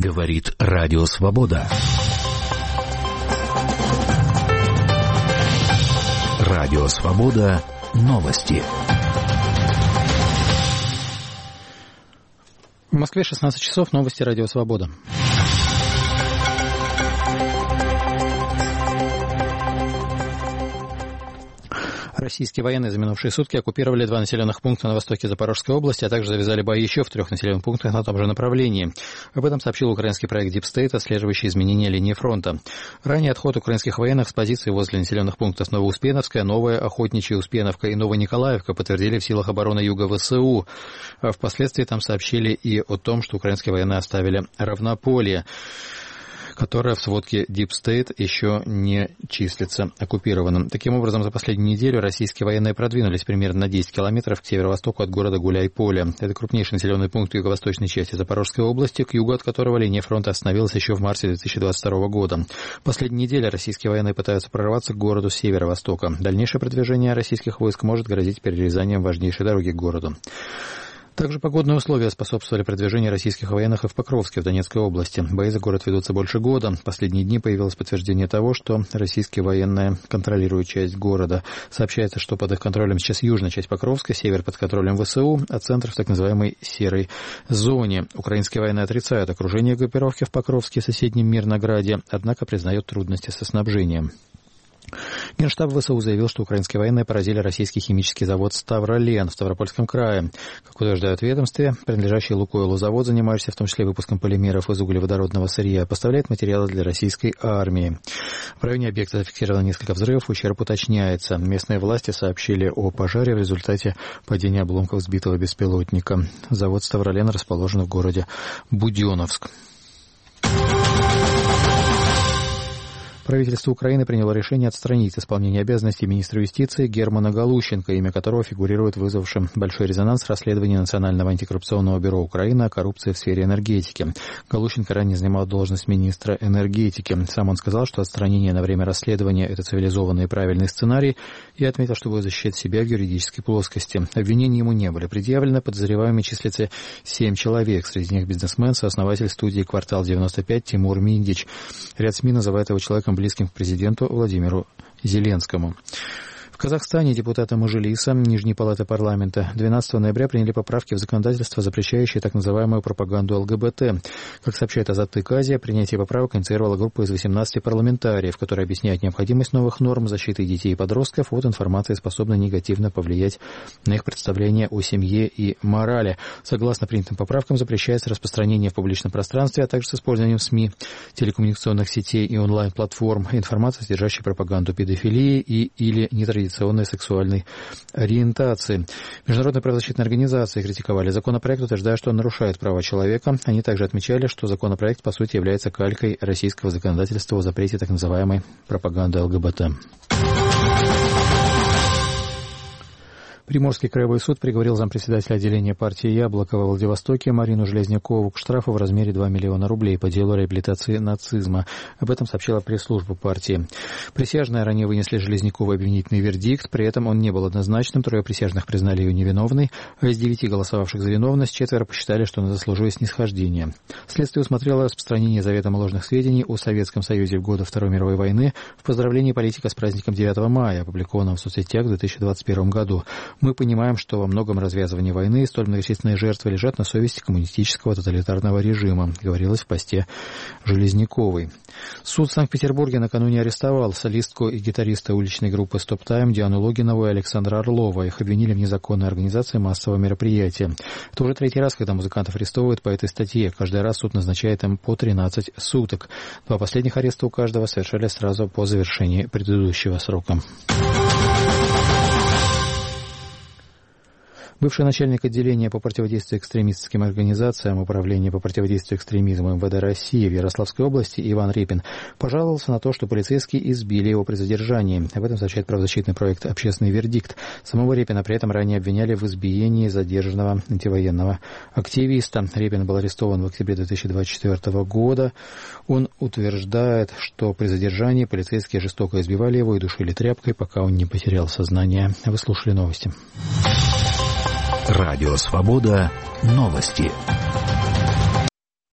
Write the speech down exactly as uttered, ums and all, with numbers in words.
Говорит Радио Свобода. Радио Свобода. Новости. В Москве шестнадцать часов. Новости Радио Свобода. Российские военные за минувшие сутки оккупировали два населенных пункта на востоке Запорожской области, а также завязали бои еще в трех населенных пунктах на том же направлении. Об этом сообщил украинский проект Deep State, отслеживающий изменения линии фронта. Ранее отход украинских военных с позиций возле населенных пунктов Новоуспеновская, Новая, Охотничья, Успеновка и Новониколаевка подтвердили в силах обороны Юга ВСУ. А впоследствии там сообщили и о том, что украинские военные оставили Равнополье, которая в сводке Deep State еще не числится оккупированным. Таким образом, за последнюю неделю российские военные продвинулись примерно на десять километров к северо-востоку от города Гуляй-Поле. Это крупнейший населенный пункт юго-восточной части Запорожской области, к югу от которого линия фронта остановилась еще в марте две тысячи двадцать второго года. В последние недели российские военные пытаются прорваться к городу с северо-востока. Дальнейшее продвижение российских войск может грозить перерезанием важнейшей дороги к городу. Также погодные условия способствовали продвижению российских военных и в Покровске, в Донецкой области. Бои за город ведутся больше года. В последние дни появилось подтверждение того, что российские военные контролируют часть города. Сообщается, что под их контролем сейчас южная часть Покровска, север под контролем ВСУ, а центр в так называемой серой зоне. Украинские военные отрицают окружение группировки в Покровске и соседнем Мирнограде, однако признают трудности со снабжением. Генштаб ВСУ заявил, что украинские военные поразили российский химический завод «Ставролен» в Ставропольском крае. Как утверждают в ведомстве, принадлежащий «Лукойлу» завод, занимающийся в том числе выпуском полимеров из углеводородного сырья, поставляет материалы для российской армии. В районе объекта зафиксировано несколько взрывов, ущерб уточняется. Местные власти сообщили о пожаре в результате падения обломков сбитого беспилотника. Завод «Ставролен» расположен в городе Буденновск. Правительство Украины приняло решение отстранить исполнение обязанностей министра юстиции Германа Галущенко, имя которого фигурирует в вызвавшем большой резонанс расследовании Национального антикоррупционного бюро Украины о коррупции в сфере энергетики. Галущенко ранее занимал должность министра энергетики. Сам он сказал, что отстранение на время расследования – это цивилизованный и правильный сценарий, и отметил, что будет защищать себя в юридической плоскости. Обвинений ему не были предъявлены, подозреваемыми числится семь человек. Среди них бизнесмен, сооснователь студии «Квартал девяносто пять» Тимур Миндич. Ряд СМИ называет его человеком, близким к президенту Владимиру Зеленскому. В Казахстане депутаты Мажилиса Нижней палаты парламента двенадцатого ноября приняли поправки в законодательство, запрещающие так называемую пропаганду ЛГБТ. Как сообщает Азаттык Азия, принятие поправок инициировала группа из восемнадцати парламентариев, которая объясняет необходимость новых норм защиты детей и подростков от информации, способной негативно повлиять на их представление о семье и морали. Согласно принятым поправкам, запрещается распространение в публичном пространстве, а также с использованием СМИ, телекоммуникационных сетей и онлайн-платформ информации, содержащей пропаганду педофилии и или нетрадиционной сексуальной ориентации. Международные правозащитные организации критиковали законопроект, утверждая, что он нарушает права человека. Они также отмечали, что законопроект, по сути, является калькой российского законодательства о запрете так называемой пропаганды ЛГБТ. Приморский краевой суд приговорил зампредседателя отделения партии «Яблоко» во Владивостоке Марину Железнякову к штрафу в размере два миллиона рублей по делу реабилитации нацизма. Об этом сообщила пресс-служба партии. Присяжные ранее вынесли Железнякову обвинительный вердикт, при этом он не был однозначным, трое присяжных признали ее невиновной, а из девяти голосовавших за виновность четверо посчитали, что она заслуживает снисхождения. Следствие усмотрело распространение заведомо ложных сведений о Советском Союзе в годы Второй мировой войны в поздравлении политика с праздником девятого мая, опубликованном в соцсетях в две тысячи двадцать первом году. Мы понимаем, что во многом развязывание войны и столь многочисленные жертвы лежат на совести коммунистического тоталитарного режима, говорилось в посте Железняковой. Суд в Санкт-Петербурге накануне арестовал солистку и гитариста уличной группы «Стоп Тайм» Диану Логинову и Александра Орлова. Их обвинили в незаконной организации массового мероприятия. Это уже третий раз, когда музыкантов арестовывают по этой статье. Каждый раз суд назначает им по тринадцать суток. Два последних ареста у каждого совершались сразу по завершении предыдущего срока. Бывший начальник отделения по противодействию экстремистским организациям Управления по противодействию экстремизму МВД России в Ярославской области Иван Репин пожаловался на то, что полицейские избили его при задержании. Об этом сообщает правозащитный проект «Общественный вердикт». Самого Репина при этом ранее обвиняли в избиении задержанного антивоенного активиста. Репин был арестован в октябре две тысячи двадцать четвёртого года. Он утверждает, что при задержании полицейские жестоко избивали его и душили тряпкой, пока он не потерял сознание. Вы слушали новости. Радио «Свобода». Новости.